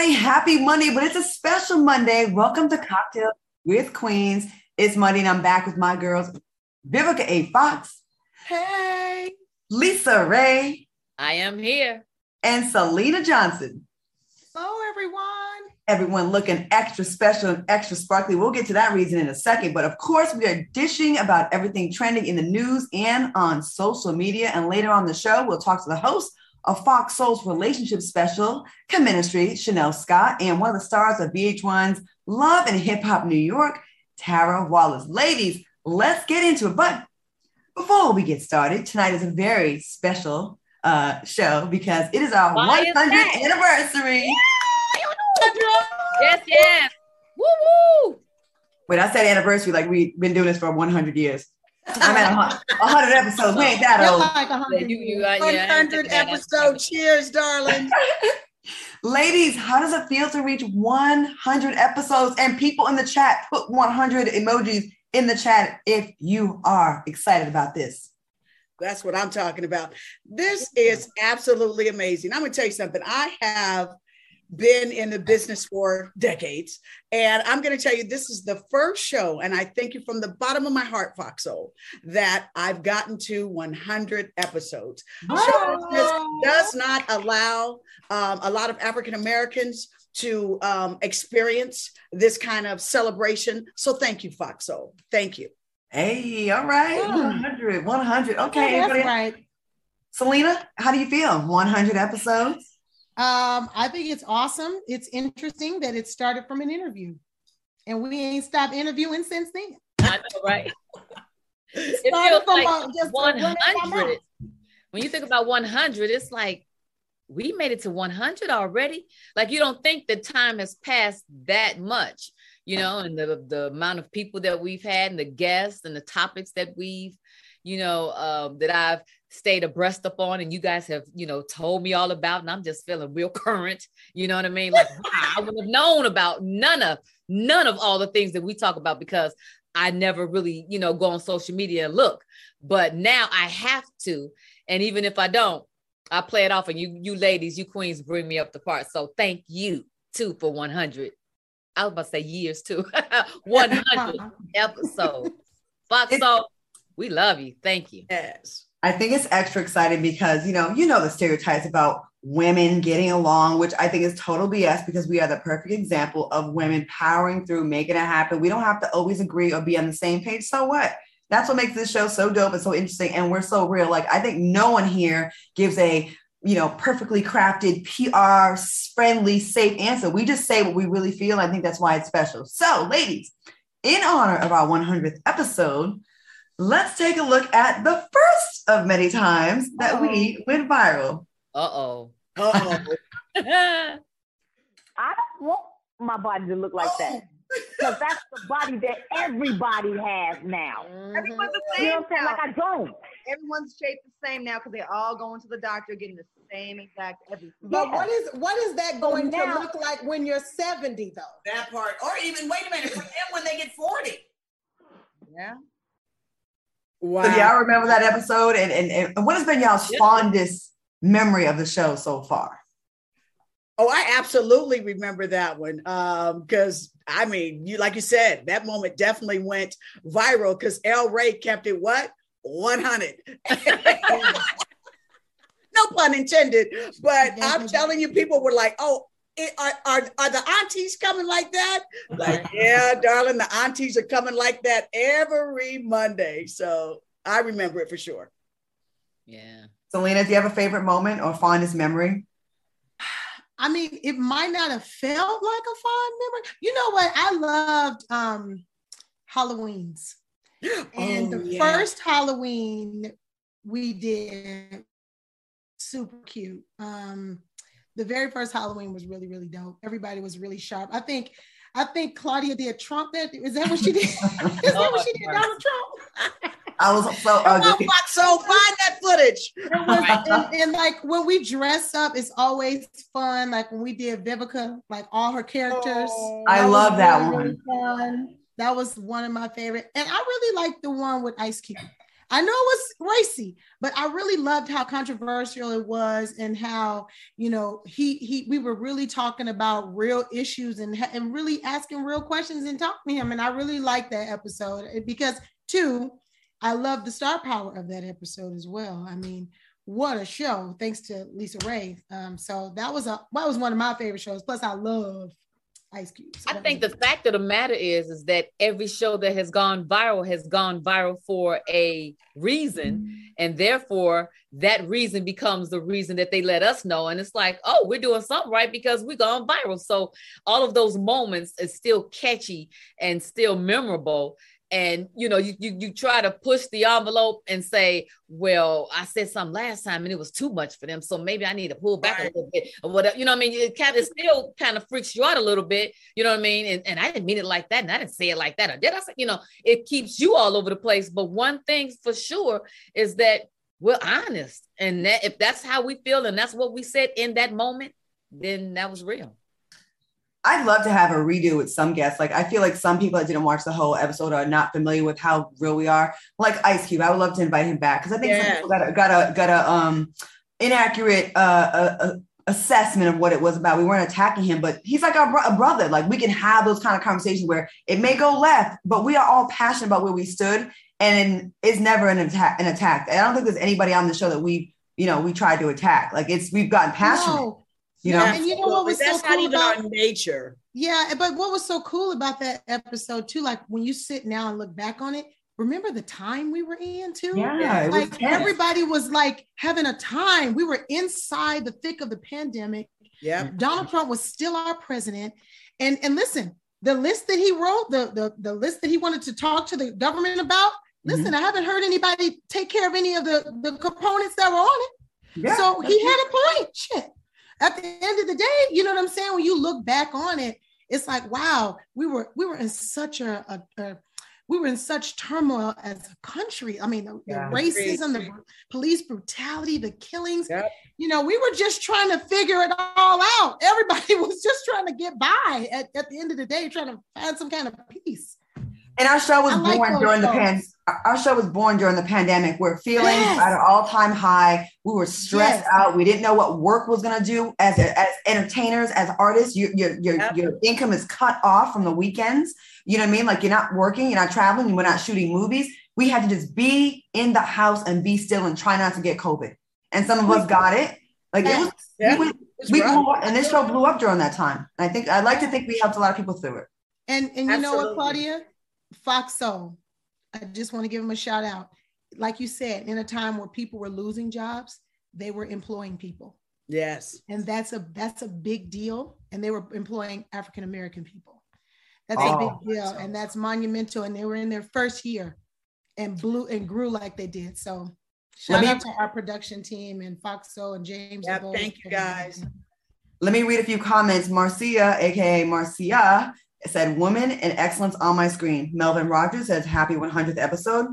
everybody. Happy Monday, but it's a special Monday. Welcome to Cocktail with Queens. It's Monday, and I'm back with my girls, Vivica A. Fox. Hey. Lisa Ray. I am here. And Selena Johnson. Hello, everyone. Everyone looking extra special and extra sparkly. We'll get to that reason in a second. But of course, we are dishing about everything trending in the news and on social media. And later on the show, we'll talk to the host of Fox Soul's relationship special, Chemistry, Chanel Scott, and one of the stars of VH1's Love and Hip Hop New York, Tara Wallace. Ladies, let's get into it. But before we get started, tonight is a very special show because it is our 100th anniversary. Yes. Woo woo. Wait, I said anniversary like we've been doing this for 100 years. I'm at 100 episodes. We ain't that old. Like 100 episodes. Cheers, darling. Ladies, how does it feel to reach 100 episodes? And people in the chat, put 100 emojis in the chat if you are excited about this. That's what I'm talking about. This is absolutely amazing. I'm going to tell you something. I have been in the business for decades. And I'm going to tell you, this is the first show, and I thank you from the bottom of my heart, Fox Soul, that I've gotten to 100 episodes. Show does not allow a lot of African Americans to experience this kind of celebration. So thank you, Fox Soul. Thank you. Hey, all right. Yeah. 100. Okay. Yeah, that's right. Selena, how do you feel? 100 episodes? I think it's awesome. It's interesting that it started from an interview, and we ain't stopped interviewing since then. I know, right? It feels like 100. When you think about 100, it's like we made it to 100 already. Like you don't think the time has passed that much, you know, and the amount of people that we've had, and the guests, and the topics that we've, that I've stayed abreast upon, and you guys have, told me all about, and I'm just feeling real current. You know what I mean? Like, wow, I would have known about none of all the things that we talk about because I never really, go on social media and look. But now I have to, and even if I don't, I play it off, and you ladies, you queens, bring me up the part. So thank you too for 100. I was about to say years too. 100 episodes. Fox Soul, we love you. Thank you. Yes. I think it's extra exciting because, you know the stereotypes about women getting along, which I think is total BS because we are the perfect example of women powering through, making it happen. We don't have to always agree or be on the same page. So what? That's what makes this show so dope and so interesting. And we're so real. Like, I think no one here gives a, perfectly crafted, PR friendly, safe answer. We just say what we really feel. I think that's why it's special. So ladies, in honor of our 100th episode, let's take a look at the first of many times that we went viral. Uh-oh. I don't want my body to look like that. Because that's the body that everybody has now. Everyone's the same. You know what I'm saying? Like, I don't. Everyone's shaped the same now because they're all going to the doctor getting the same exact everything. But what is that going to look like when you're 70 though? That part. Or even, wait a minute, for them when they get 40. Yeah. Wow. So y'all remember that episode? And what has been y'all's fondest memory of the show so far? Oh, I absolutely remember that one. Because like you said, that moment definitely went viral because El Rey kept it 100. No pun intended. But I'm telling you, people were like, oh, are the aunties coming like that? Like, yeah, darling, the aunties are coming like that every Monday. So I remember it for sure. Yeah. Selena, do you have a favorite moment or fondest memory? I mean, it might not have felt like a fond memory. You know what? I loved Halloweens. And the first Halloween we did, super cute. The very first Halloween was really, really dope. Everybody was really sharp. I think Claudia did Trump. Is that what she did? Is that what she did, Donald Trump? I was so ugly. So find that footage. And like when we dress up, it's always fun. Like when we did Vivica, like all her characters. I love that one. Really fun. That was one of my favorite. And I really liked the one with Ice Cube. I know it was racy, but I really loved how controversial it was and how, you know, we were really talking about real issues and really asking real questions and talking to him. And I really liked that episode because, too, I love the star power of that episode as well. I mean, what a show! Thanks to Lisa Ray. So that was one of my favorite shows. Plus, I love Ice Cube. So I think the fact of the matter is that every show that has gone viral for a reason, and therefore that reason becomes the reason that they let us know. And it's like, oh, we're doing something right because we've gone viral. So all of those moments is still catchy and still memorable. And, you know, you try to push the envelope and say, well, I said something last time and it was too much for them. So maybe I need to pull back a little bit or whatever. You know what I mean? It still kind of freaks you out a little bit. You know what I mean? And I didn't mean it like that. And I didn't say it like that. Or did I say, you know, it keeps you all over the place. But one thing for sure is that we're honest. And that if that's how we feel and that's what we said in that moment, then that was real. I'd love to have a redo with some guests. Like, I feel like some people that didn't watch the whole episode are not familiar with how real we are. Like Ice Cube, I would love to invite him back because I think some people got a inaccurate assessment of what it was about. We weren't attacking him, but he's like a brother. Like, we can have those kind of conversations where it may go left, but we are all passionate about where we stood, and it's never an attack. I don't think there's anybody on the show that we tried to attack. Like, we've gotten passionate. No. You know, and you know what was that's so cool not even about our nature. Yeah, but what was so cool about that episode too, like when you sit now and look back on it, remember the time we were in too? Yeah, like everybody was like having a time. We were inside the thick of the pandemic. Yeah, Donald Trump was still our president. And listen, the list that he wrote, the list that he wanted to talk to the government about. Listen, I haven't heard anybody take care of any of the components that were on it. Yeah, so he had a point. Shit. At the end of the day, you know what I'm saying? When you look back on it, it's like, wow, we were in such we were in such turmoil as a country. I mean, the racism, the police brutality, the killings. Yep. You know, we were just trying to figure it all out. Everybody was just trying to get by at the end of the day, trying to find some kind of peace. And our show was born during the pandemic where feelings were at an all-time high. We were stressed out. We didn't know what work was going to do as entertainers, as artists. Your income is cut off from the weekends. You know what I mean? Like, you're not working, you're not traveling, you were not shooting movies. We had to just be in the house and be still and try not to get COVID. And some of us got it. Like, we grew up, and this show blew up during that time. And I'd like to think we helped a lot of people through it. And you know what, Claudia? Fox Soul, I just want to give them a shout out. Like you said, in a time where people were losing jobs, they were employing people. Yes. And that's a big deal. And they were employing African-American people. That's a big deal. And that's monumental. And they were in their first year and grew like they did. So shout out to our production team and Fox Soul and James. Yeah, thank you guys. Let me read a few comments. Marcia, aka Marcia, said, "Woman and excellence on my screen." Melvin Rogers says, "Happy 100th episode."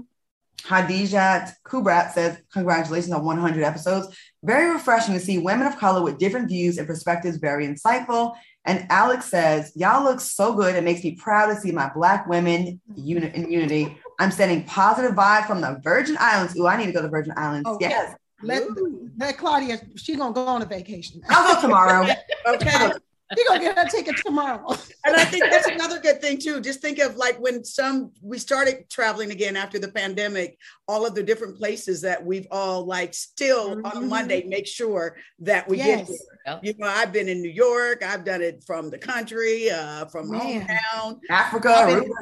Hadijat Kubrat says, "Congratulations on 100 episodes. Very refreshing to see women of color with different views and perspectives. Very insightful." And Alex says, "Y'all look so good. It makes me proud to see my Black women in unity. I'm sending positive vibes from the Virgin Islands." Ooh, I need to go to Virgin Islands. Okay. Yes. Let Claudia, she's going to go on a vacation. I'll go tomorrow. Okay. You're going to get her ticket tomorrow. And I think that's another good thing too. Just think of like when we started traveling again after the pandemic, all of the different places that we've all like still on Monday, make sure that we get there. You know, I've been in New York. I've done it from the country, from hometown. Africa. Out of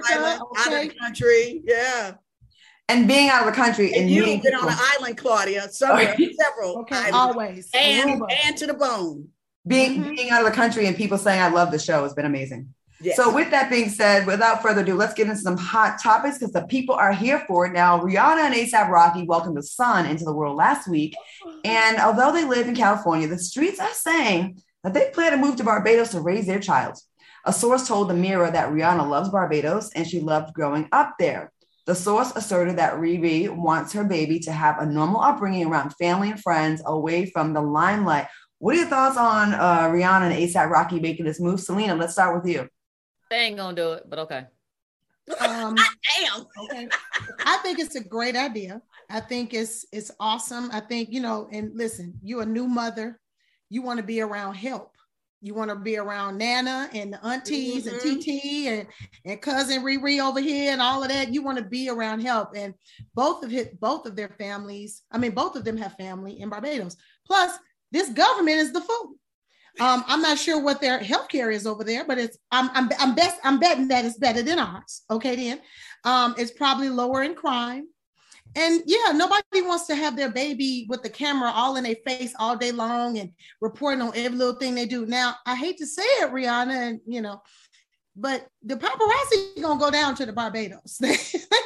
the country. Yeah. And being out of the country. And you've been on an island, Claudia, several islands. Always. And to the bone. Being out of the country and people saying I love the show has been amazing. Yes. So with that being said, without further ado, let's get into some hot topics because the people are here for it. Now, Rihanna and A$AP Rocky welcomed the sun into the world last week. And although they live in California, the streets are saying that they plan to move to Barbados to raise their child. A source told the Mirror that Rihanna loves Barbados and she loved growing up there. The source asserted that Riri wants her baby to have a normal upbringing around family and friends away from the limelight. What are your thoughts on Rihanna and A$AP Rocky making this move? Selena, let's start with you. They ain't gonna do it, but okay. Damn. Okay. I think it's a great idea. I think it's awesome. I think, and listen, you're a new mother. You want to be around help. You want to be around Nana and the aunties and TT and cousin Riri over here and all of that. You want to be around help. And both of their families, both of them have family in Barbados. Plus, this government is the fool. I'm not sure what their healthcare is over there, but I'm betting that it's better than ours. Okay, then it's probably lower in crime. And yeah, nobody wants to have their baby with the camera all in their face all day long and reporting on every little thing they do. Now, I hate to say it, Rihanna, and but the paparazzi gonna go down to the Barbados. They're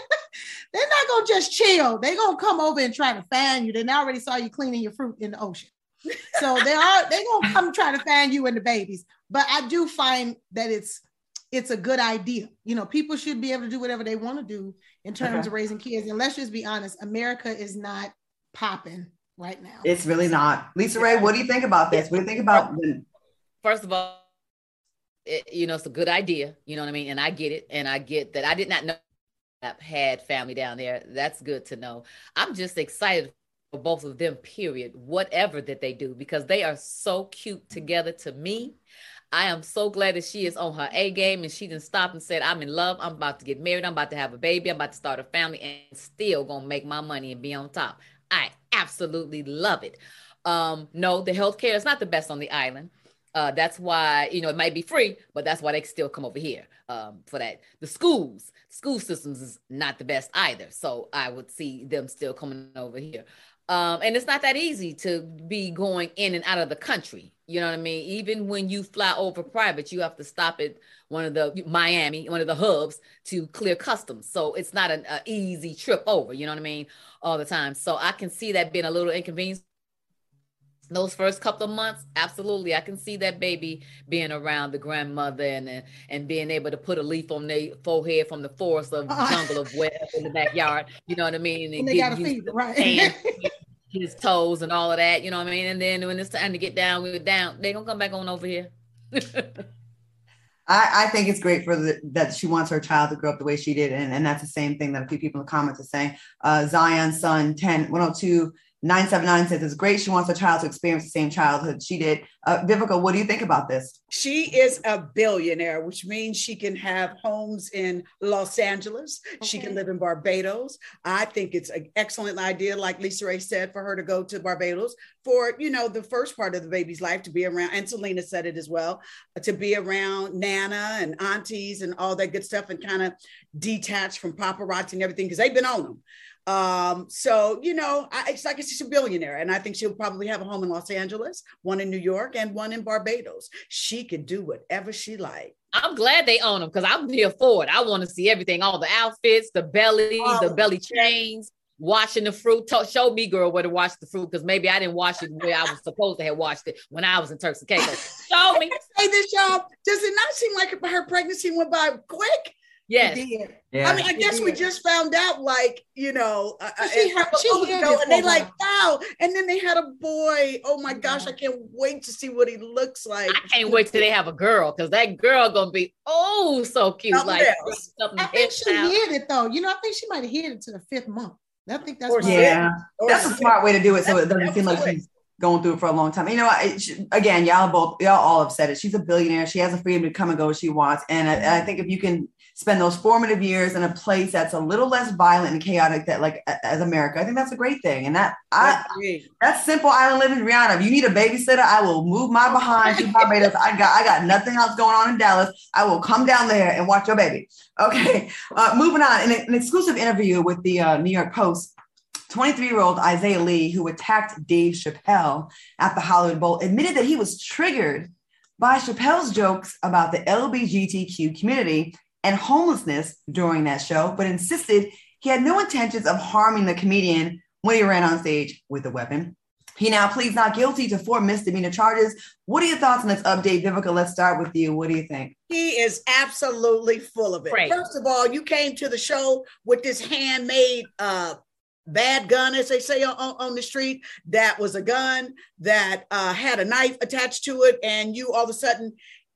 not gonna just chill. They're gonna come over and try to find you. They already saw you cleaning your fruit in the ocean. So they're gonna come try to find you and the babies. But I do find that it's a good idea. People should be able to do whatever they want to do in terms of raising kids. And let's just be honest, America is not popping right now. It's really not. Lisa Ray, what do you think about this? What do you think about? First of all, it's a good idea. You know what I mean? And I get it. And I get that I did not know I had family down there. That's good to know. I'm just excited for both of them, period, whatever that they do, because they are so cute together to me. I am so glad that she is on her A game and she didn't stop and said, I'm in love. I'm about to get married. I'm about to have a baby. I'm about to start a family and still going to make my money and be on top. I absolutely love it. No, the healthcare is not the best on the island. That's why, it might be free, but that's why they still come over here for that. The school systems is not the best either. So I would see them still coming over here. And it's not that easy to be going in and out of the country. You know what I mean? Even when you fly over private, you have to stop at one of the hubs to clear customs. So it's not an easy trip over, you know what I mean? All the time. So I can see that being a little inconvenience. Those first couple of months, absolutely. I can see that baby being around the grandmother and being able to put a leaf on their forehead from the forest of jungle of web in the backyard. You know what I mean? And they got to feed it, right? His toes and all of that, you know what I mean? And then when it's time to get down, they're going to come back on over here. I think it's great that she wants her child to grow up the way she did. And that's the same thing that a few people in the comments are saying. Zion's son, 102-979 says it's great. She wants her child to experience the same childhood she did. Vivica, what do you think about this? She is a billionaire, which means she can have homes in Los Angeles. Okay. She can live in Barbados. I think it's an excellent idea, like Lisa Ray said, for her to go to Barbados for, the first part of the baby's life, to be around, and Selena said it as well, to be around Nana and aunties and all that good stuff and kind of detach from paparazzi and everything, because they've been on them. It's like she's a billionaire, and I think she'll probably have a home in Los Angeles, one in New York, and one in Barbados. She can do whatever she likes. I'm glad they own them, because I'm here for it. I want to see everything, all the outfits, the belly chains, washing the fruit. Show me, girl, where to wash the fruit, because maybe I didn't wash it where I was supposed to have washed it when I was in Turks and Caicos. Show me. Say this, y'all. Does it not seem like her pregnancy went by quick? Yes. Yeah. I guess we just found out, she had and they like, wow. And then they had a boy. Oh my gosh, I can't wait to see what he looks like. I can't wait till they have a girl, because that girl gonna be so cute. I think she hid it though. I think she might have hid it to the 5th month. I think that's that's a smart way to do it, so it doesn't seem like she's going through it for a long time. Again, y'all all have said it. She's a billionaire. She has the freedom to come and go as she wants. And I think if you can spend those formative years in a place that's a little less violent and chaotic, that like as America, I think that's a great thing. And that's simple island living. Rihanna, if you need a babysitter, I will move my behind to Barbados. I got nothing else going on in Dallas. I will come down there and watch your baby. Okay, moving on. In an exclusive interview with the New York Post, 23-year-old Isaiah Lee, who attacked Dave Chappelle at the Hollywood Bowl, admitted that he was triggered by Chappelle's jokes about the LGBTQ community and homelessness during that show, but insisted he had no intentions of harming the comedian when he ran on stage with a weapon. He now pleads not guilty to 4 misdemeanor charges. What are your thoughts on this update? Vivica, let's start with you. What do you think? He is absolutely full of it. Right. First of all, you came to the show with this handmade bad gun, as they say on the street. That was a gun that had a knife attached to it, and you all of a sudden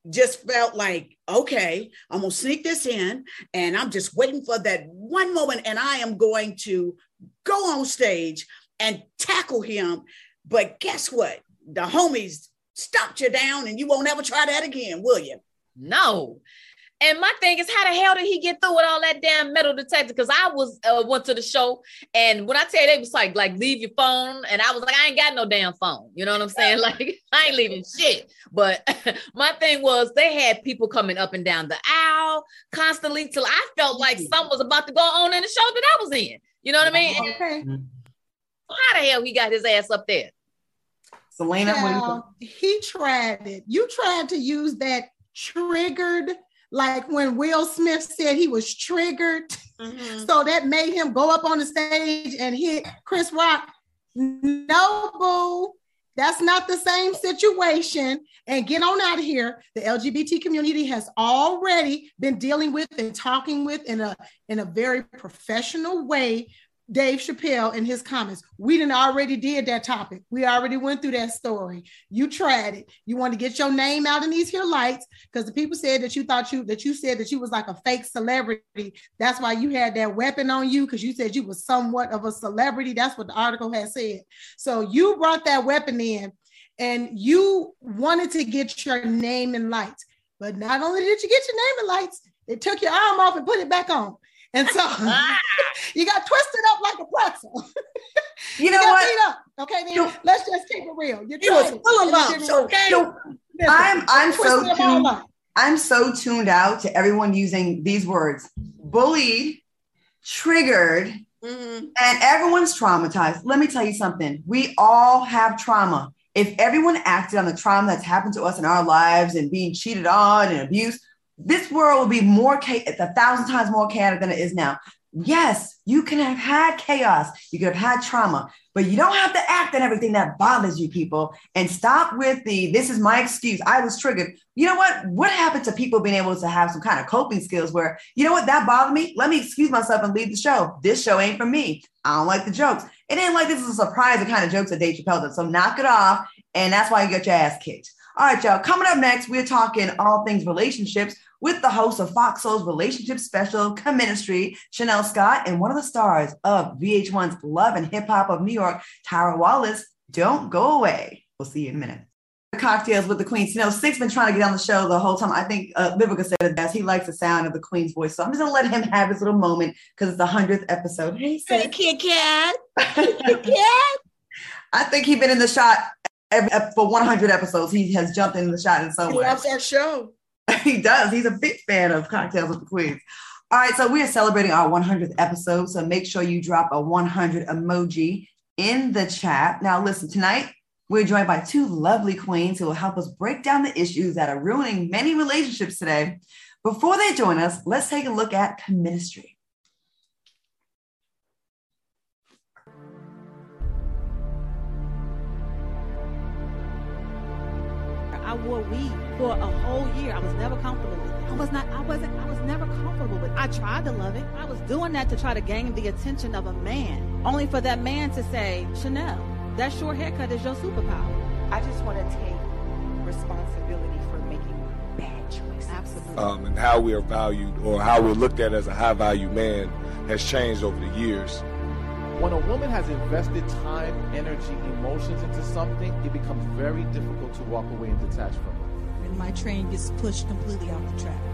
just felt like, okay, I'm going to sneak this in and I'm just waiting for that one moment and I am going to go on stage and tackle him. But guess what? The homies stopped you down and you won't ever try that again, will you? No. And my thing is, how the hell did he get through with all that damn metal detector? Because I went to the show, and when I tell you, they was like leave your phone, and I was like, I ain't got no damn phone. You know what I'm saying? Like, I ain't leaving shit. But my thing was, they had people coming up and down the aisle constantly till I felt like something was about to go on in the show that I was in. You know what I mean? Okay. How the hell he got his ass up there? Selena, now, he tried it. You tried to use that triggered. Like when Will Smith said he was triggered. Mm-hmm. So that made him go up on the stage and hit Chris Rock. No, boo. That's not the same situation. And get on out of here. The LGBT community has already been dealing with and talking with in a very professional way Dave Chappelle in his comments. We done already did that topic. We already went through that story. You tried it. You want to get your name out in these here lights because the people said that you said that you was like a fake celebrity. That's why you had that weapon on you, because you said you was somewhat of a celebrity. That's what the article has said. So you brought that weapon in and you wanted to get your name in lights. But not only did you get your name in lights, it took your arm off and put it back on. And so you got twisted up like a pretzel. You know what? Beat up. Okay, then let's just keep it real. You was full of lumps, okay? I'm so tuned out to everyone using these words: bullied, triggered, and everyone's traumatized. Let me tell you something. We all have trauma. If everyone acted on the trauma that's happened to us in our lives and being cheated on and abused, this world will be 1,000 times more chaotic than it is now. Yes, you can have had chaos. You could have had trauma, but you don't have to act on everything that bothers you, people. And stop with this is my excuse. I was triggered. You know what? What happened to people being able to have some kind of coping skills where, you know what, that bothered me? Let me excuse myself and leave the show. This show ain't for me. I don't like the jokes. It ain't like this is a surprise, the kind of jokes that Dave Chappelle does. So knock it off. And that's why you got your ass kicked. All right, y'all. Coming up next, we're talking all things relationships with the host of Fox Soul's relationship special, Comministry, Chanel Scott, and one of the stars of VH1's Love and Hip Hop of New York, Tyra Wallace. Don't go away. We'll see you in a minute. Cocktails with the Queens. You know, Six been trying to get on the show the whole time. I think Vivica said it best. He likes the sound of the Queen's voice. So I'm just going to let him have his little moment because it's the 100th episode. Hey, Kit Kat. Kit Kat. I think he's been in the shot for 100 episodes. He has jumped in the shot in some way. He loves our show. He does. He's a big fan of Cocktails with the Queens. All right, so we are celebrating our 100th episode. So make sure you drop a 100 emoji in the chat. Now, listen, tonight we're joined by two lovely queens who will help us break down the issues that are ruining many relationships today. Before they join us, let's take a look at Comministry. I wore weave for a whole year. I was never comfortable with it. I was never comfortable with it. I tried to love it. I was doing that to try to gain the attention of a man, only for that man to say, Chanel, that short haircut is your superpower. I just want to take responsibility for making bad choices. Absolutely. And how we are valued, or how we're looked at as a high value man, has changed over the years. When a woman has invested time, energy, emotions into something, it becomes very difficult to walk away and detach from it. And my train gets pushed completely off the track.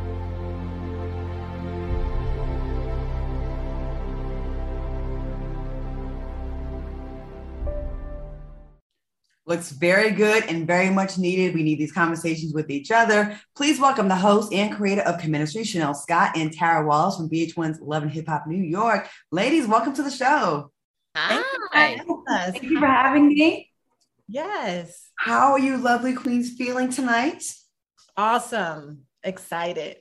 Looks very good and very much needed. We need these conversations with each other. Please welcome the host and creator of Comministry, Chanel Scott, and Tyra Wallace from VH1's Love and Hip Hop New York. Ladies, welcome to the show. Hi. Thank you for having me. Yes. How are you lovely queens feeling tonight? Awesome. Excited.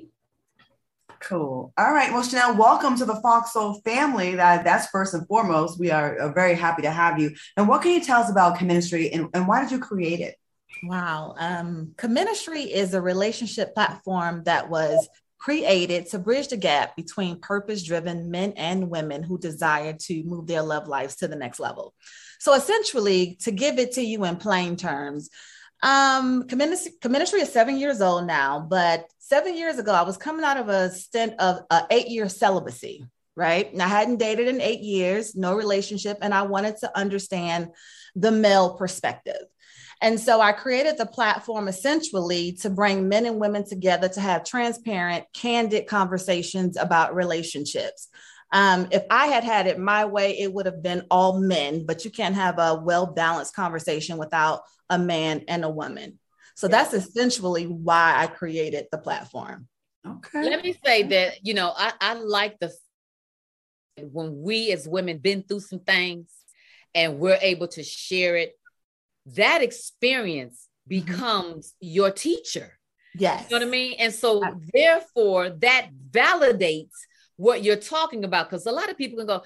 Cool. All right. Well, Chanel, welcome to the Fox Soul family. That's first and foremost. We are very happy to have you. And what can you tell us about Comministry and why did you create it? Wow. Comministry is a relationship platform that was created to bridge the gap between purpose-driven men and women who desire to move their love lives to the next level. So essentially, to give it to you in plain terms, Commentary is 7 years old now, but 7 years ago, I was coming out of a stint of 8-year celibacy, right? And I hadn't dated in 8 years, no relationship, and I wanted to understand the male perspective. And so I created the platform essentially to bring men and women together to have transparent, candid conversations about relationships. If I had had it my way, it would have been all men, but you can't have a well-balanced conversation without a man and a woman. So that's essentially why I created the platform. Okay. Let me say that, I like when we as women been through some things and we're able to share it, that experience becomes your teacher. Yes. You know what I mean? And so therefore that validates what you're talking about. Because a lot of people can go,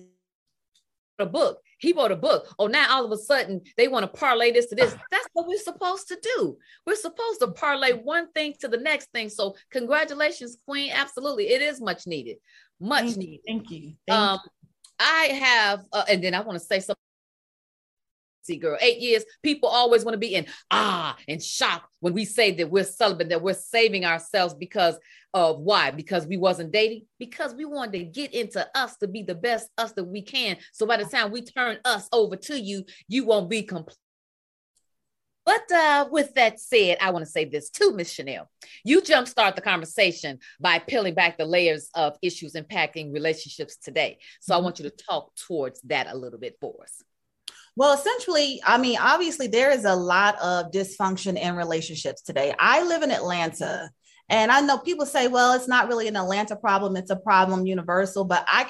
he wrote a book. Oh, now all of a sudden they want to parlay this to this. That's what we're supposed to do. We're supposed to parlay one thing to the next thing. So congratulations, Queen. Absolutely. It is much needed. Much needed. Thank you. I have, and then I want to say something. See, girl, 8 years, people always want to be in shock when we say that we're celibate, that we're saving ourselves because of why? Because we wasn't dating, because we wanted to get into us to be the best us that we can. So by the time we turn us over to you, you won't be complete. But with that said, I want to say this too, Miss Chanel. You jumpstart the conversation by peeling back the layers of issues impacting relationships today. So I want you to talk towards that a little bit for us. Well, essentially, obviously there is a lot of dysfunction in relationships today. I live in Atlanta, and I know people say, well, it's not really an Atlanta problem. It's a problem universal, but I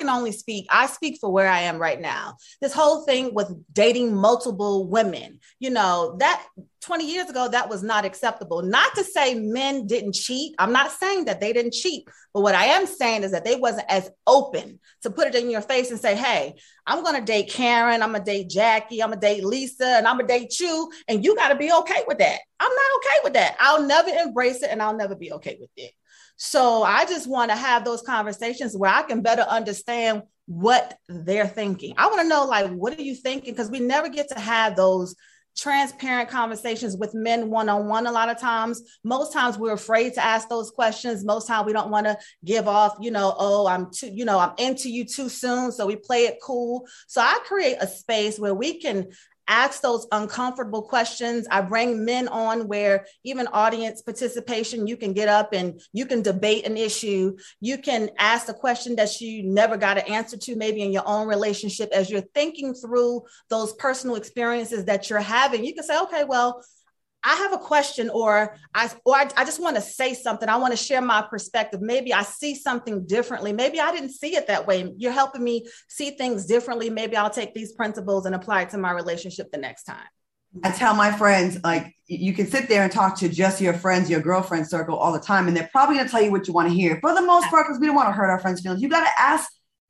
speak for where I am right now. This whole thing with dating multiple women, that 20 years ago, that was not acceptable. Not to say men didn't cheat. I'm not saying that they didn't cheat, but what I am saying is that they wasn't as open to put it in your face and say, hey, I'm going to date Karen, I'm going to date Jackie, I'm going to date Lisa, and I'm going to date you, and you got to be okay with that. I'm not okay with that. I'll never embrace it, and I'll never be okay with it. So I just want to have those conversations where I can better understand what they're thinking. I want to know, what are you thinking? Because we never get to have those transparent conversations with men one-on-one. A lot of times, most times we're afraid to ask those questions. Most times we don't want to give off, I'm into you too soon. So we play it cool. So I create a space where we can ask those uncomfortable questions. I bring men on where even audience participation, you can get up and you can debate an issue. You can ask a question that you never got an answer to, maybe in your own relationship, as you're thinking through those personal experiences that you're having. You can say, okay, well, I have a question, or I just want to say something. I want to share my perspective. Maybe I see something differently. Maybe I didn't see it that way. You're helping me see things differently. Maybe I'll take these principles and apply it to my relationship the next time. I tell my friends, you can sit there and talk to just your friends, your girlfriend circle all the time, and they're probably going to tell you what you want to hear. For the most part, because we don't want to hurt our friends' feelings. You got to ask,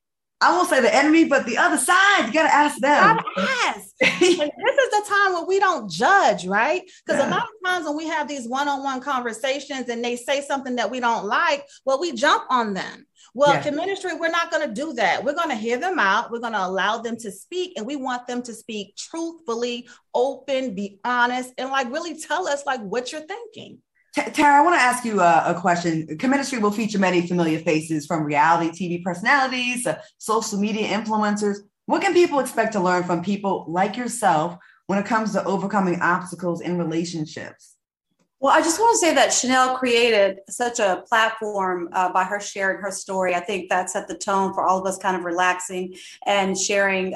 I won't say the enemy, but the other side. You got to ask them. Yes. And this is the time when we don't judge, right? Because a lot of times when we have these one-on-one conversations and they say something that we don't like, well, we jump on them. Well, Commentary, we're not going to do that. We're going to hear them out. We're going to allow them to speak, and we want them to speak truthfully, open, be honest, and really tell us what you're thinking. Tara, I want to ask you a question. Commentary will feature many familiar faces, from reality TV personalities to social media influencers. What can people expect to learn from people like yourself when it comes to overcoming obstacles in relationships? Well, I just want to say that Chanel created such a platform by her sharing her story. I think that set the tone for all of us, kind of relaxing and sharing,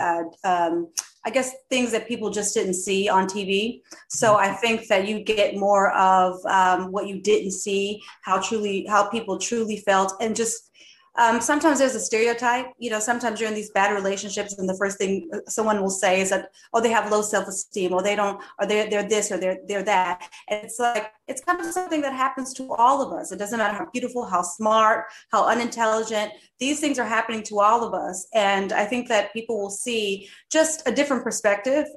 I guess, things that people just didn't see on TV. So I think that you get more of what you didn't see, how people truly felt, and just sometimes there's a stereotype. Sometimes you're in these bad relationships, and the first thing someone will say is that, oh, they have low self-esteem, or they don't, or they're this, or they're that. And it's kind of something that happens to all of us. It doesn't matter how beautiful, how smart, how unintelligent. These things are happening to all of us. And I think that people will see just a different perspective,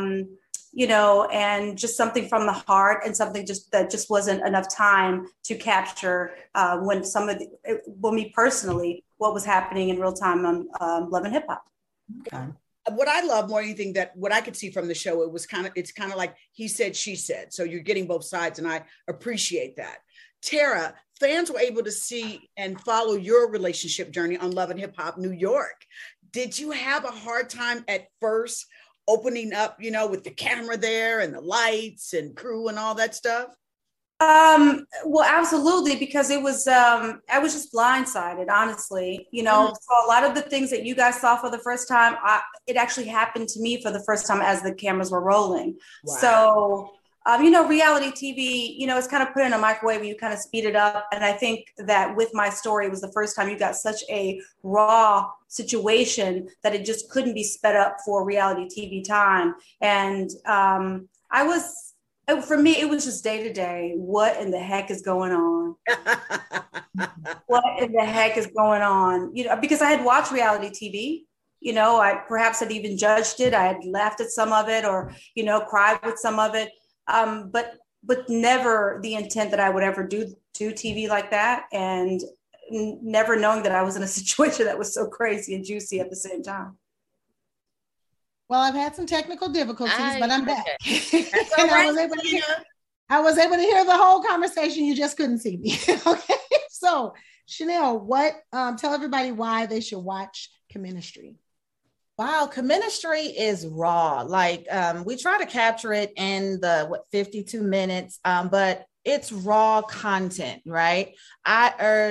and just something from the heart, and something that wasn't enough time to capture when me personally, what was happening in real time on Love and Hip Hop. Okay. what I love more than anything, that what I could see from the show, it's kind of like he said, she said. So you're getting both sides, and I appreciate that. Tara, fans were able to see and follow your relationship journey on Love and Hip Hop New York. Did you have a hard time at first opening up, with the camera there and the lights and crew and all that stuff? Well, absolutely, because it was, I was just blindsided, honestly, So a lot of the things that you guys saw for the first time, it actually happened to me for the first time as the cameras were rolling. Wow. So, reality TV, it's kind of put in a microwave and you kind of speed it up. And I think that with my story, it was the first time you got such a raw situation that it just couldn't be sped up for reality TV time. And for me, it was just day to day. What in the heck is going on? What in the heck is going on? Because I had watched reality TV. I perhaps had even judged it. I had laughed at some of it, or cried with some of it. But never the intent that I would ever do TV like that, and never knowing that I was in a situation that was so crazy and juicy at the same time. Well, I've had some technical difficulties, but I'm back. And I was able to hear the whole conversation. You just couldn't see me. Okay. So, Chanel, tell everybody why they should watch Comministry. Wow, Comministry is raw. We try to capture it in the 52 minutes, but it's raw content, right? I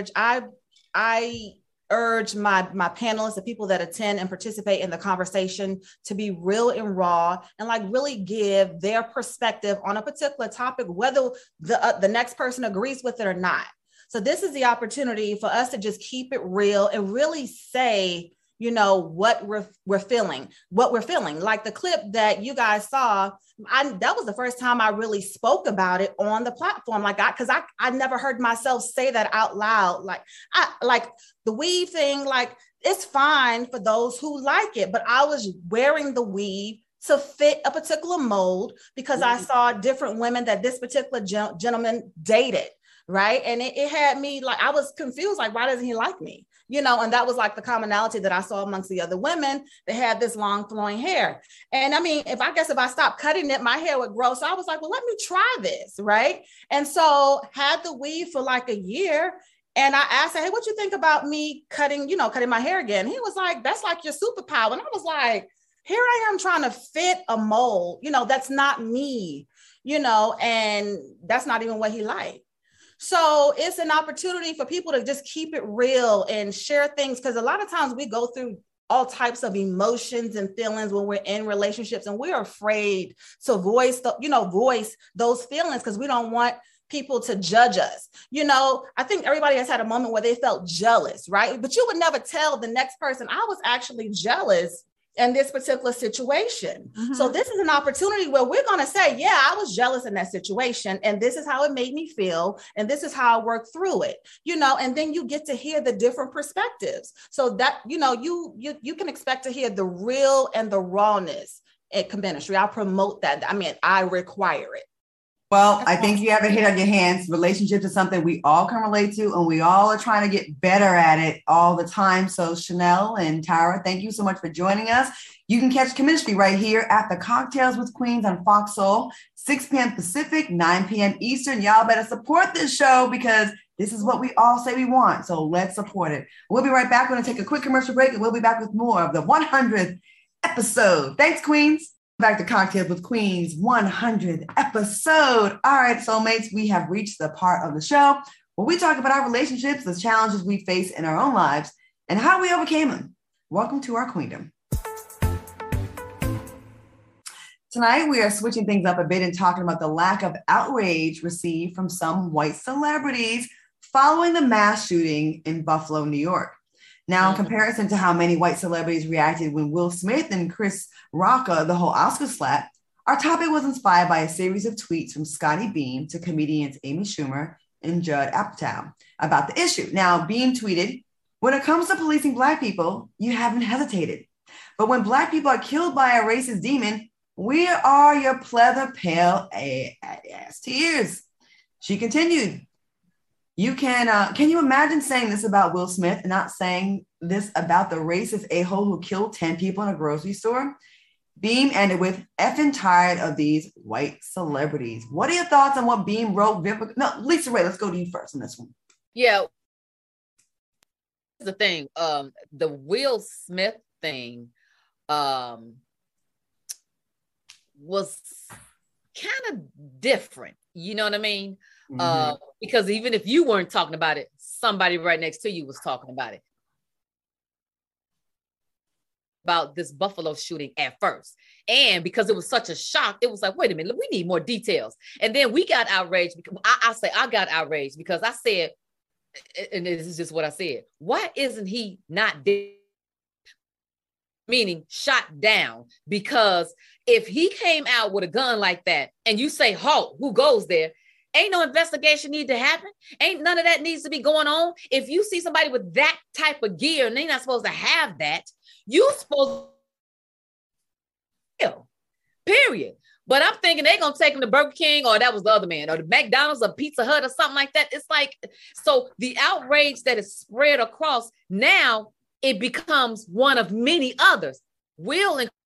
urge my panelists, the people that attend and participate in the conversation, to be real and raw and really give their perspective on a particular topic, whether the next person agrees with it or not. So this is the opportunity for us to just keep it real and really say, what we're feeling. Like the clip that you guys saw, that was the first time I really spoke about it on the platform. Because I never heard myself say that out loud. Like the weave thing, it's fine for those who like it, but I was wearing the weave to fit a particular mold because I saw different women that this particular gentleman dated. Right. And it had me I was confused, why doesn't he like me? And that was the commonality that I saw amongst the other women that had this long flowing hair. And if I stopped cutting it, my hair would grow. So I was like, well, let me try this. Right. And so had the weave for a year. And I asked her, hey, what you think about me cutting my hair again? He was like, that's your superpower. And I was like, here I am trying to fit a mold, that's not me, and that's not even what he liked. So it's an opportunity for people to just keep it real and share things. Because a lot of times we go through all types of emotions and feelings when we're in relationships, and we're afraid to voice those feelings because we don't want people to judge us. I think everybody has had a moment where they felt jealous, right? But you would never tell the next person, I was actually jealous in this particular situation. Mm-hmm. So this is an opportunity where we're going to say, yeah, I was jealous in that situation, and this is how it made me feel, and this is how I worked through it, and then you get to hear the different perspectives. So that, you can expect to hear the real and the rawness at Comministry. I promote that. I require it. Well, I think you have a hit on your hands. Relationships is something we all can relate to, and we all are trying to get better at it all the time. So Chanel and Tara, thank you so much for joining us. You can catch Comministry right here at the Cocktails with Queens on Fox Soul, 6 p.m. Pacific, 9 p.m. Eastern. Y'all better support this show because this is what we all say we want. So let's support it. We'll be right back. We're going to take a quick commercial break, and we'll be back with more of the 100th episode. Thanks, Queens. Back to Cocktails with Queens 100th episode. All right, soulmates, we have reached the part of the show where we talk about our relationships, the challenges we face in our own lives, and how we overcame them. Welcome to our queendom. Tonight, we are switching things up a bit and talking about the lack of outrage received from some white celebrities following the mass shooting in Buffalo, New York. Now, in comparison to how many white celebrities reacted when Will Smith and Chris Rock, the whole Oscar slap, our topic was inspired by a series of tweets from Scotty Beam to comedians Amy Schumer and Judd Apatow about the issue. Now, Beam tweeted, when it comes to policing Black people, you haven't hesitated. But when Black people are killed by a racist demon, we are your pleather pale ass tears. She continued, Can you imagine saying this about Will Smith and not saying this about the racist a-hole who killed 10 people in a grocery store? Beam ended with effing tired of these white celebrities. What are your thoughts on what Beam wrote? No, Lisa Ray, let's go to you first on this one. Yeah. The thing, the Will Smith thing was kind of different. You know what I mean? Mm-hmm. Because even if you weren't talking about it, somebody right next to you was talking about it. About this Buffalo shooting at first. And because it was such a shock, it was like, wait a minute, we need more details. And then we got outraged because I got outraged because I said, and this is just what I said, why isn't he not dead? Meaning shot down? Because if he came out with a gun like that and you say, halt, who goes there? Ain't no investigation need to happen. Ain't none of that needs to be going on. If you see somebody with that type of gear and they're not supposed to have that, you supposed to kill, period. But I'm thinking they're going to take him to Burger King, or that was the other man, or the McDonald's or Pizza Hut or something like that. It's like, so the outrage that is spread across, now it becomes one of many others. Will and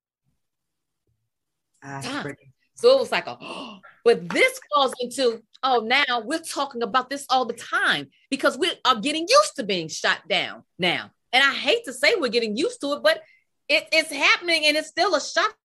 so it was like, but this falls into, now we're talking about this all the time because we are getting used to being shot down now. And I hate to say we're getting used to it, but it's happening and it's still a shock.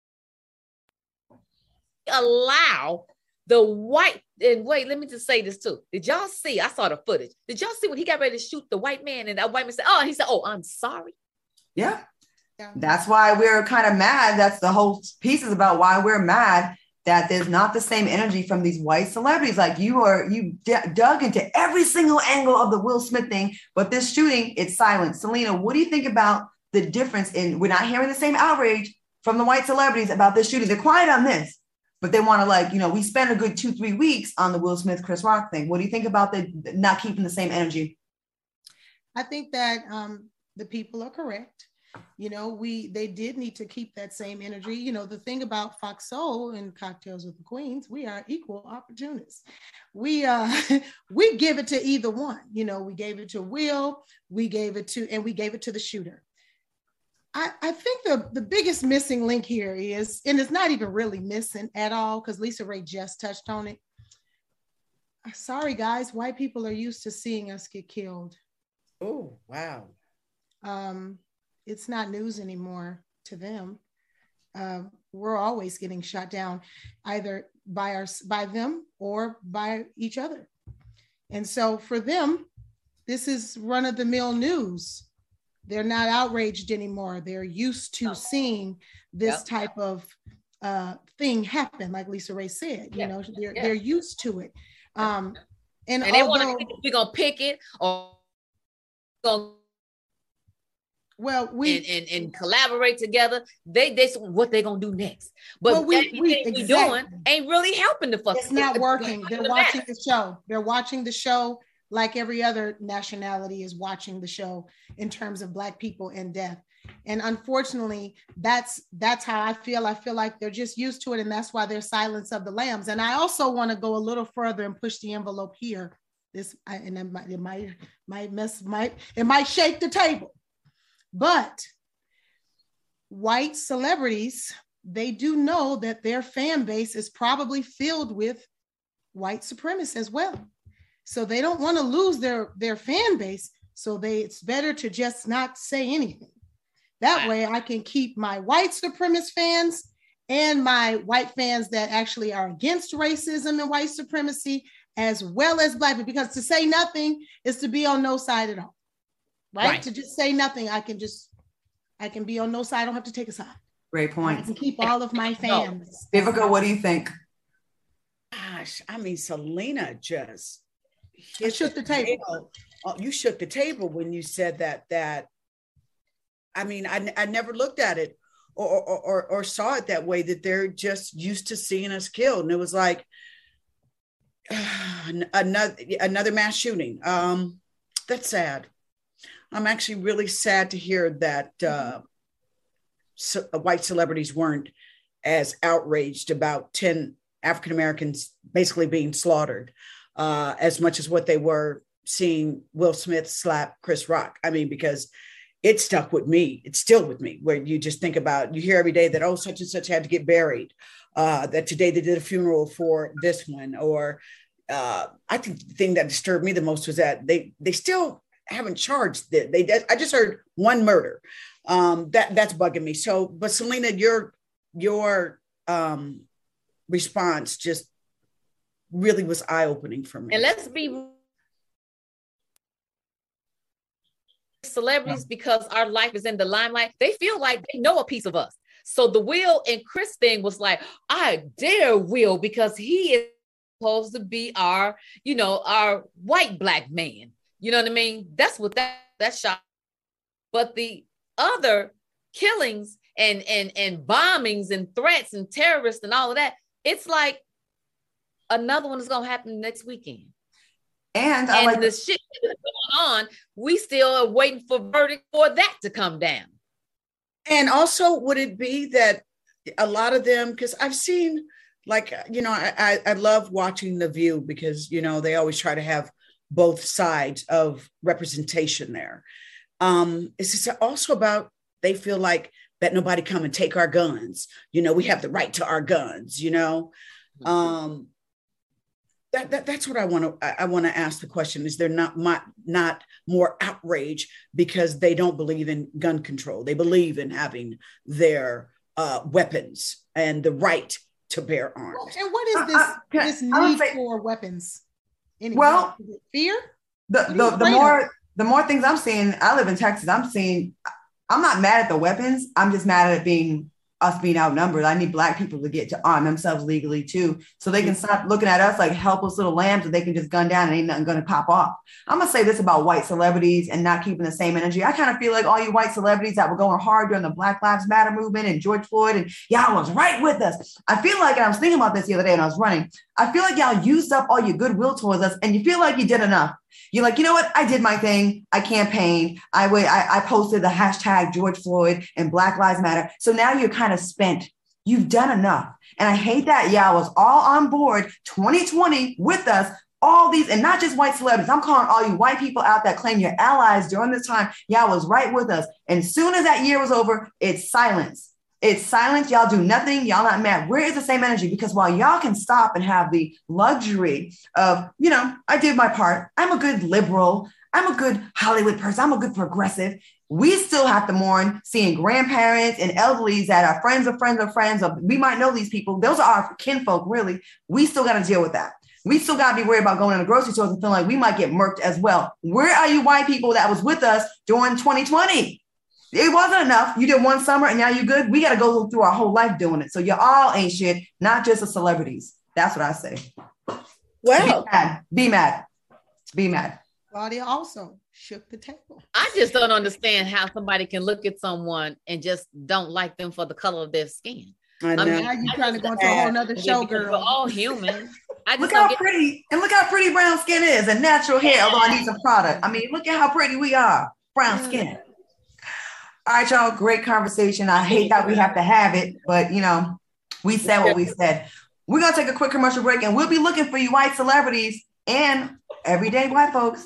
Allow the white, and wait, let me just say this too. Did y'all see, I saw the footage. Did y'all see when he got ready to shoot the white man and that white man said, he said, I'm sorry. Yeah. That's why we're kind of mad. That's the whole piece is about why we're mad that there's not the same energy from these white celebrities. Like you dug into every single angle of the Will Smith thing, but this shooting, it's silent. Selena, what do you think about the difference in, we're not hearing the same outrage from the white celebrities about this shooting. They're quiet on this, but they want to we spent a good 2-3 weeks on the Will Smith, Chris Rock thing. What do you think about the not keeping the same energy? I think that the people are correct. They did need to keep that same energy. The thing about Fox Soul and Cocktails with the Queens, we are equal opportunists. We give it to either one. We gave it to Will, we gave it to the shooter. I think the biggest missing link here is, and it's not even really missing at all because Lisa Ray just touched on it. Sorry, guys, white people are used to seeing us get killed. Oh, wow. It's not news anymore to them. We're always getting shot down either by them or by each other. And so for them, this is run-of-the-mill news. They're not outraged anymore. They're used to seeing this type of thing happen, like Lisa Ray said. They're used to it. And they want to, we're gonna pick it or and collaborate together. They what they gonna do next. But everything we doing ain't really helping the fuck. It's not working. They're watching the show. They're watching the show like every other nationality is watching the show in terms of Black people and death. And unfortunately, that's how I feel. I feel like they're just used to it, and that's why they're Silence of the Lambs. And I also want to go a little further and push the envelope here. It might shake the table. But white celebrities, they do know that their fan base is probably filled with white supremacists as well. So they don't want to lose their fan base. So it's better to just not say anything. That way I can keep my white supremacist fans and my white fans that actually are against racism and white supremacy, as well as Black people, because to say nothing is to be on no side at all. Right? To just say nothing, I can be on no side. I don't have to take a side. Great point. I can keep all of my fans. Vivica, what do you think? Gosh, I mean, Selena just shook the table. You shook the table when you said that. I mean, I never looked at it or saw it that way, that they're just used to seeing us killed. And it was like another mass shooting. That's sad. I'm actually really sad to hear that white celebrities weren't as outraged about 10 African Americans basically being slaughtered. as much as what they were seeing Will Smith slap Chris Rock. I mean, because it stuck with me. It's still with me, where you just think about, you hear every day that, oh, such and such had to get buried, that today they did a funeral for this one. Or I think the thing that disturbed me the most was that they still haven't charged it. I just heard one murder. That's bugging me. So, but Selena, your response just really was eye-opening for me. And let's be celebrities, because our life is in the limelight. They feel like they know a piece of us. So the Will and Chris thing was like, I dare Will because he is supposed to be our white black man. You know what I mean? That's what that shot. But the other killings and bombings and threats and terrorists and all of that, it's like another one is going to happen next weekend. And the shit that's going on, we still are waiting for verdict for that to come down. And also, would it be that a lot of them, because I've seen, like, I love watching The View, because, they always try to have both sides of representation there. It's just also about, they feel like that nobody come and take our guns. We have the right to our guns, That's what I want to ask the question. Is there not more outrage because they don't believe in gun control? They believe in having their weapons and the right to bear arms. And what is this need for weapons? Anyway, well, fear? The more things I'm seeing, I live in Texas. I'm not mad at the weapons. I'm just mad at us being outnumbered. I need Black people to get to arm themselves legally too, so they can stop looking at us like helpless little lambs that they can just gun down and ain't nothing going to pop off. I'm going to say this about white celebrities and not keeping the same energy. I kind of feel like all you white celebrities that were going hard during the Black Lives Matter movement and George Floyd, and y'all was right with us. I feel like, and I was thinking about this the other day when I was running, I feel like y'all used up all your goodwill towards us and you feel like you did enough. You're like, you know what? I did my thing. I campaigned. I posted the hashtag George Floyd and Black Lives Matter. So now you're kind of spent. You've done enough. And I hate that y'all was all on board 2020 with us, all these, and not just white celebrities. I'm calling all you white people out that claim you're allies during this time. Y'all was right with us. And as soon as that year was over, it's silence. It's silence. Y'all do nothing. Y'all not mad. Where is the same energy? Because while y'all can stop and have the luxury of, I did my part. I'm a good liberal. I'm a good Hollywood person. I'm a good progressive. We still have to mourn seeing grandparents and elderlies that are friends of friends of friends. We might know these people. Those are our kinfolk, really. We still got to deal with that. We still got to be worried about going to the grocery stores and feeling like we might get murked as well. Where are you white people that was with us during 2020? It wasn't enough. You did one summer and now you good. We got to go through our whole life doing it. So you all ain't shit, not just the celebrities. That's what I say. Well, be mad. Claudia also shook the table. I just don't understand how somebody can look at someone and just don't like them for the color of their skin. I know. Now you're trying to go to a whole nother show, girl. We're all human. Look how pretty brown skin is and natural hair, although I need some product. I mean, look at how pretty we are. Brown skin. All right, y'all, great conversation. I hate that we have to have it, but we said what we said. We're going to take a quick commercial break and we'll be looking for you white celebrities and everyday white folks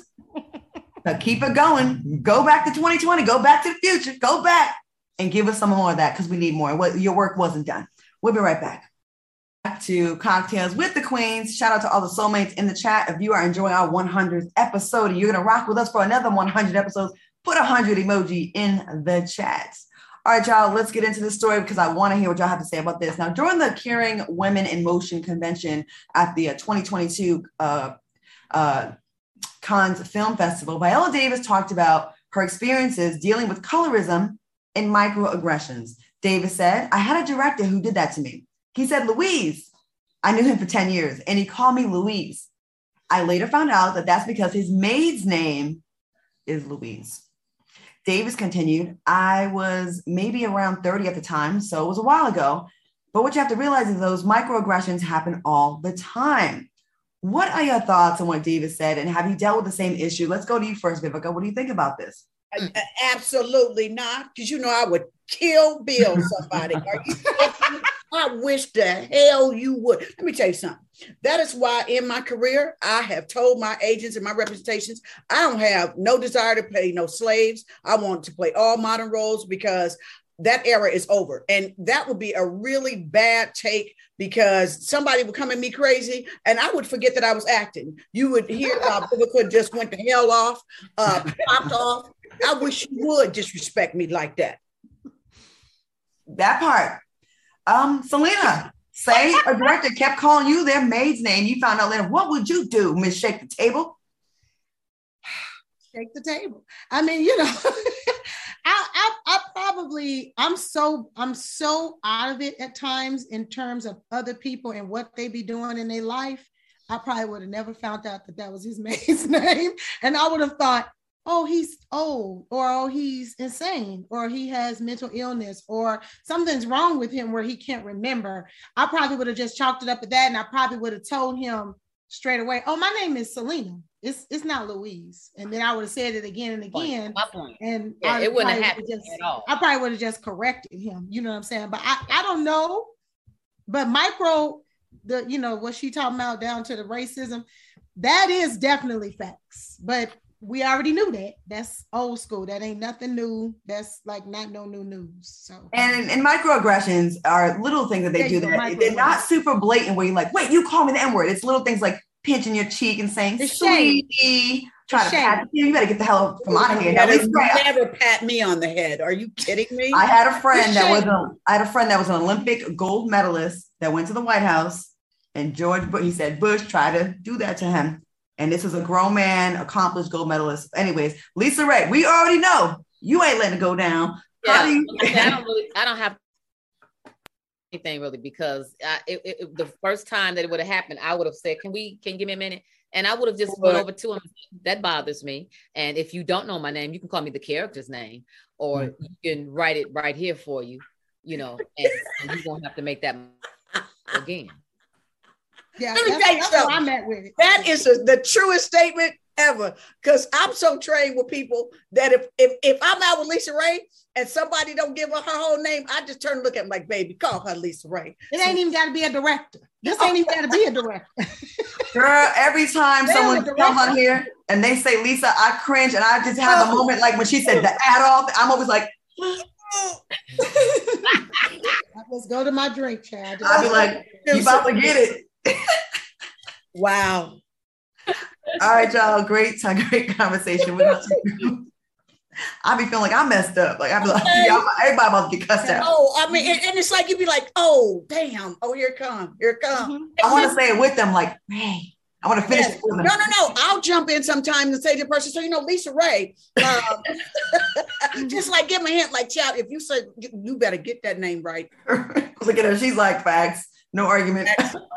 to keep it going. Go back to 2020, go back to the future, go back and give us some more of that because we need more. Your work wasn't done. We'll be right back. Back to Cocktails with the Queens. Shout out to all the soulmates in the chat. If you are enjoying our 100th episode and you're going to rock with us for another 100 episodes, put 100 emoji in the chat. All right, y'all, let's get into this story because I want to hear what y'all have to say about this. Now, during the Curing Women in Motion convention at the 2022 Cannes Film Festival, Viola Davis talked about her experiences dealing with colorism and microaggressions. Davis said, I had a director who did that to me. He said, Louise. I knew him for 10 years, and he called me Louise. I later found out that that's because his maid's name is Louise. Davis continued, I was maybe around 30 at the time, so it was a while ago. But what you have to realize is those microaggressions happen all the time. What are your thoughts on what Davis said? And have you dealt with the same issue? Let's go to you first, Vivica. What do you think about this? Absolutely not, because I would kill Bill somebody. Are you I wish the hell you would. Let me tell you something. That is why in my career, I have told my agents and my representations, I don't have no desire to pay no slaves. I want to play all modern roles because that era is over. And that would be a really bad take because somebody would come at me crazy and I would forget that I was acting. You would hear how Vivica just went the hell off, popped off. I wish you would disrespect me like that. That part. Selena, say a director kept calling you their maid's name. You found out later. What would you do, Miss Shake the Table? Shake the table. I mean, you know, I probably, I'm so out of it at times in terms of other people and what they be doing in their life. I probably would have never found out that was his maid's name. And I would have thought, oh, he's old, or oh, he's insane, or he has mental illness, or something's wrong with him where he can't remember. I probably would have just chalked it up at that, and I probably would have told him straight away, oh, my name is Selena. It's not Louise. And then I would have said it again and again. My point. And yeah, it wouldn't have happened at all. I probably would have just corrected him. You know what I'm saying? But I don't know. But micro, you know, what she talking about down to the racism, that is definitely facts. But we already knew that. That's old school. That ain't nothing new. That's like not no new news. So and microaggressions are little things that they do that they're not super blatant where you're like, wait, you call me the N-word. It's little things like pinching your cheek and saying, sweetie, trying to pat you. You better get the hell from out of here. Never pat me on the head. Are you kidding me? I had a friend that was an Olympic gold medalist that went to the White House, and George Bush, he said Bush tried to do that to him. And this was a grown man, accomplished gold medalist. Anyways, Lisa Ray, we already know you ain't letting it go down. Yeah, I don't have anything really because the first time that it would have happened, I would have said, can you give me a minute? And I would have just went over to him. That bothers me. And if you don't know my name, you can call me the character's name, or you can write it right here for you, you know, and you won't have to make that again. Yeah, let me tell you something. I'm at with it. That is the truest statement ever. Because I'm so trained with people that if I'm out with Lisa Ray and somebody don't give her whole name, I just turn and look at them like, baby, call her Lisa Ray. It ain't even got to be a director. This ain't even got to be a director. Girl, every time someone comes on here and they say Lisa, I cringe, and I just have a moment like when she said the Adolf, I'm always like, let's go to my drink, child. I'll be like, you about to get it. Wow. All right, y'all. Great conversation. I be feeling like I messed up. Like I be like, everybody about to get cussed out. Oh, I mean, and it's like you'd be like, oh, damn. Oh, here it come. Mm-hmm. I want to say it with them, like, Ray. I want to finish it with them. No. I'll jump in sometimes and say to the person, so you know, Lisa Ray. Just like give them a hint, like, child, if you say you better get that name right. Look at her. She's like, facts. No argument.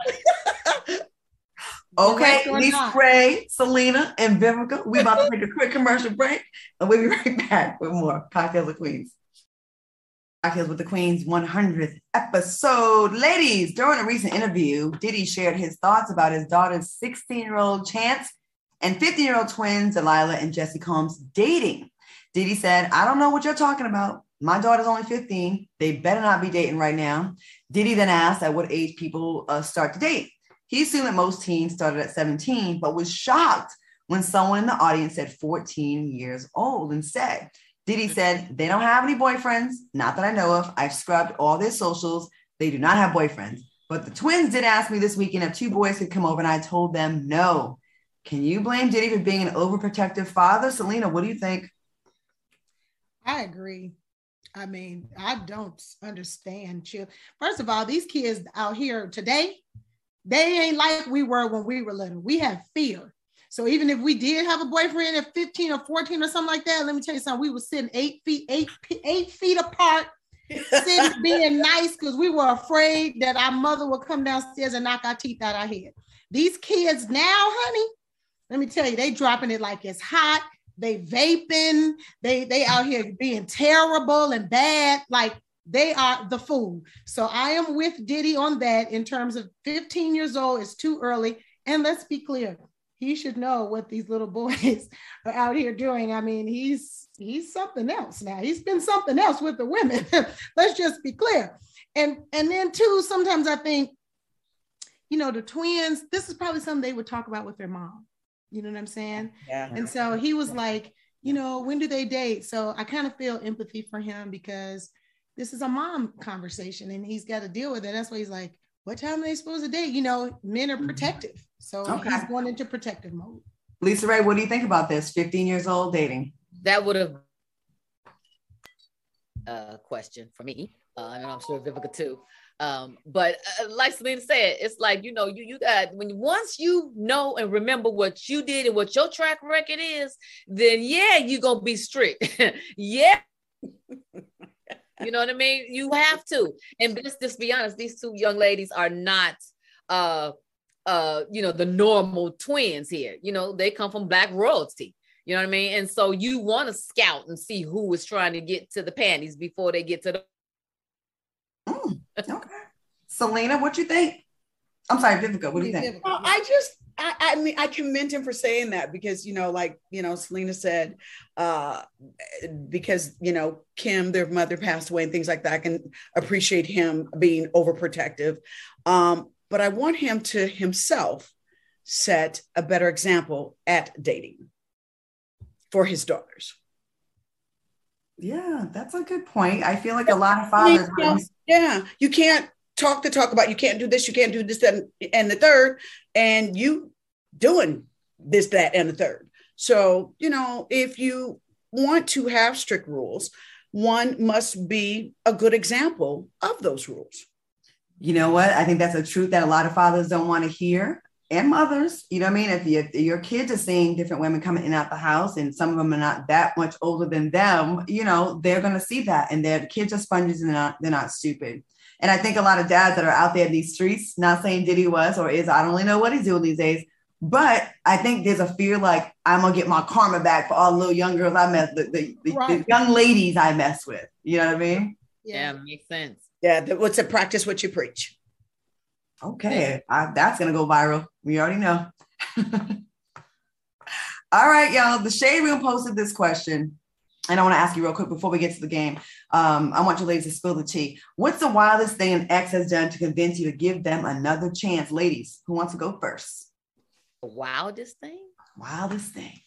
Okay, Lisa Ray, Selena, and Vivica. We're about to take a quick commercial break, and we'll be right back with more Cocktails with Queens. Cocktails with the Queens 100th episode. Ladies, during a recent interview, Diddy shared his thoughts about his daughter's 16-year-old Chance and 15-year-old twins, Delilah and Jesse Combs, dating. Diddy said, I don't know what you're talking about. My daughter's only 15. They better not be dating right now. Diddy then asked at what age people start to date. He assumed that most teens started at 17, but was shocked when someone in the audience said 14 years old instead. Diddy said, they don't have any boyfriends. Not that I know of. I've scrubbed all their socials. They do not have boyfriends. But the twins did ask me this weekend if 2 boys could come over, and I told them no. Can you blame Diddy for being an overprotective father? Selena, what do you think? I agree. I mean, I don't understand. First of all, these kids out here today, they ain't like we were when we were little. We have fear. So even if we did have a boyfriend at 15 or 14 or something like that, let me tell you something, we were sitting 8 feet apart, sitting being nice because we were afraid that our mother would come downstairs and knock our teeth out our head. These kids now, honey, let me tell you, they dropping it like it's hot. They vaping. They out here being terrible and bad. Like they are the fool. So I am with Diddy on that in terms of 15 years old is too early. And let's be clear. He should know what these little boys are out here doing. I mean, he's something else now. He's been something else with the women. Let's just be clear. And then too, sometimes I think, the twins, this is probably something they would talk about with their mom. You know what I'm saying? Yeah. And so he was like, when do they date? So I kind of feel empathy for him because this is a mom conversation and he's got to deal with it. That's why he's like, what time are they supposed to date? Men are protective. So he's going into protective mode. Lisa Ray, what do you think about this? 15 years old dating. That would have a question for me. And I'm sure Vivica too. But like Selena said, it's like, you got, once you know and remember what you did and what your track record is, then you're going to be strict. Yeah. You know what I mean? You have to. And just be honest, these two young ladies are not, the normal twins here. They come from Black royalty. You know what I mean? And so you want to scout and see who is trying to get to the panties before they get to the. Okay. Selena, what you think? I'm sorry, Vivica, what do you think? I commend him for saying that because, Selena said, because, Kim, their mother passed away and things like that. I can appreciate him being overprotective. But I want him to himself set a better example at dating for his daughters. Yeah, that's a good point. I feel like a lot of fathers. You can't talk about, you can't do this, and the third, and you doing this, that, and the third. So, if you want to have strict rules, one must be a good example of those rules. You know what? I think that's a truth that a lot of fathers don't want to hear. And mothers, you know what I mean? If your kids are seeing different women coming in and out the house and some of them are not that much older than them, they're going to see that. And their kids are sponges and they're not stupid. And I think a lot of dads that are out there in these streets, not saying Diddy was or is, I don't really know what he's doing these days, but I think there's a fear like, I'm going to get my karma back for all the little young girls I mess with, the young ladies I mess with. You know what I mean? Yeah, makes sense. Yeah, what's a practice what you preach. Okay, that's going to go viral. We already know. All right, y'all. The Shade Room posted this question. And I want to ask you real quick before we get to the game. I want you ladies to spill the tea. What's the wildest thing an ex has done to convince you to give them another chance? Ladies, who wants to go first? The wildest thing? Wildest thing.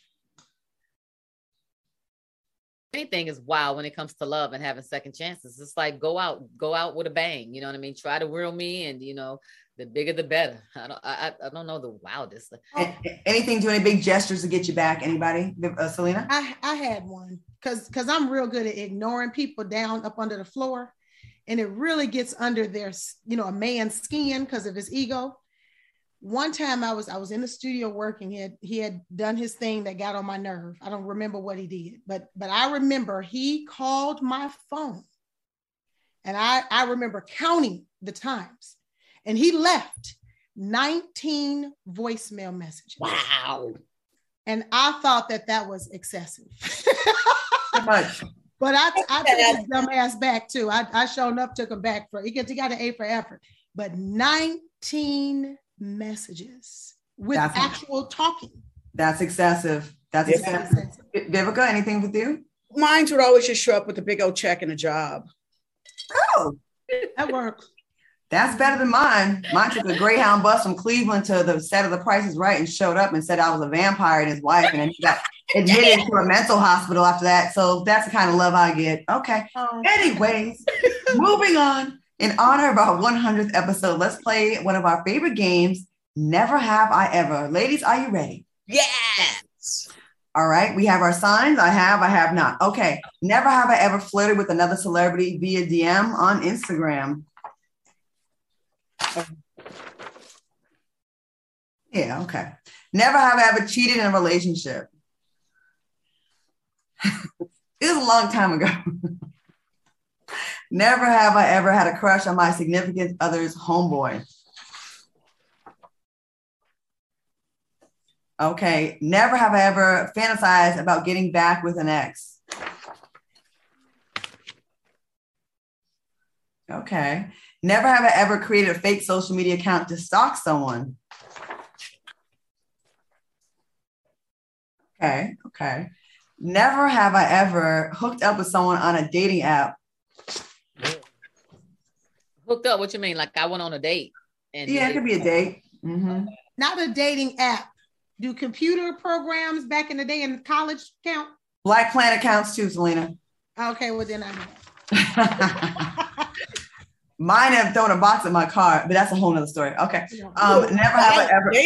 Anything is wild when it comes to love and having second chances. It's like go out with a bang. You know what I mean? Try to reel me, and the bigger the better. I don't know the wildest. Anything? Do any big gestures to get you back? Anybody? Selena? I had one because I'm real good at ignoring people down up under the floor, and it really gets under their a man's skin because of his ego. One time I was in the studio working. He had done his thing that got on my nerve. I don't remember what he did, but I remember he called my phone, and I remember counting the times, and he left 19 voicemail messages. Wow! And I thought that was excessive. Much. But I took his dumb ass back too. I showed up, took him back he got an A for effort. But 19 messages with actual talking. That's excessive. That's excessive. Vivica, anything with you? Mine would always just show up with a big old check and a job. Oh, that works. That's better than mine. Mine took a Greyhound bus from Cleveland to the set of The Price is Right and showed up and said I was a vampire and his wife, and then he got admitted to a mental hospital after that. So that's the kind of love I get. Okay. Anyways, moving on. In honor of our 100th episode, let's play one of our favorite games, Never Have I Ever. Ladies, are you ready? Yes. All right. We have our signs. I have not. Okay. Never have I ever flirted with another celebrity via DM on Instagram. Yeah, okay. Never have I ever cheated in a relationship. It was a long time ago. Never have I ever had a crush on my significant other's homeboy. Okay. Never have I ever fantasized about getting back with an ex. Okay. Never have I ever created a fake social media account to stalk someone. Okay. Okay. Never have I ever hooked up with someone on a dating app. Hooked up? What you mean? Like I went on a date? And yeah, it could be a date. Mm-hmm. Not a dating app. Do computer programs back in the day in college count? Black Planet counts too, Selena. Okay, well then Mine have thrown a box in my car, but that's a whole nother story. Okay. Never have I ever.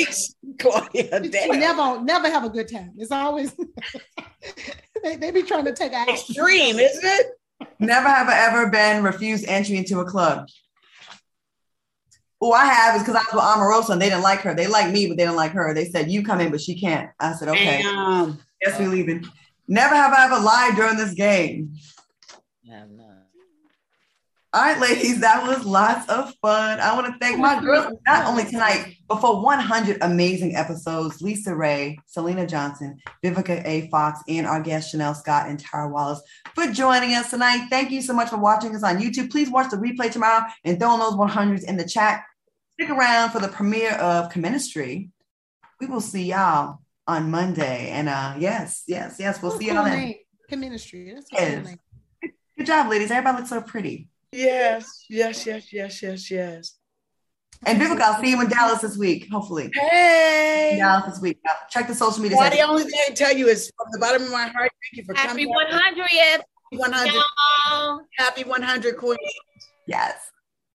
Never have a good time. It's always they be trying to take an extreme, isn't it? Never have I ever been refused entry into a club. Oh, I have, is because I was with Omarosa and they didn't like her. They like me, but they didn't like her. They said, you come in, but she can't. I said, okay. Guess we leaving. Never have I ever lied during this game. All right, ladies, that was lots of fun. I want to thank my girls, not only tonight, but for 100 amazing episodes. Lisa Ray, Selena Johnson, Vivica A. Fox, and our guests, Chanel Scott and Tara Wallace, for joining us tonight. Thank you so much for watching us on YouTube. Please watch the replay tomorrow and throw in those 100s in the chat. Stick around for the premiere of Comministry. We will see y'all on Monday. And yes, we'll see y'all then. Comministry. That's yes. Good job, ladies. Everybody looks so pretty. Yes. And Vivica, I'll see you in Dallas this week, hopefully. Hey. Dallas this week. Check the social media. Well, the only thing I can tell you is from the bottom of my heart, thank you for coming. Happy 100th. Happy 100. Happy 100, Queen. Yes.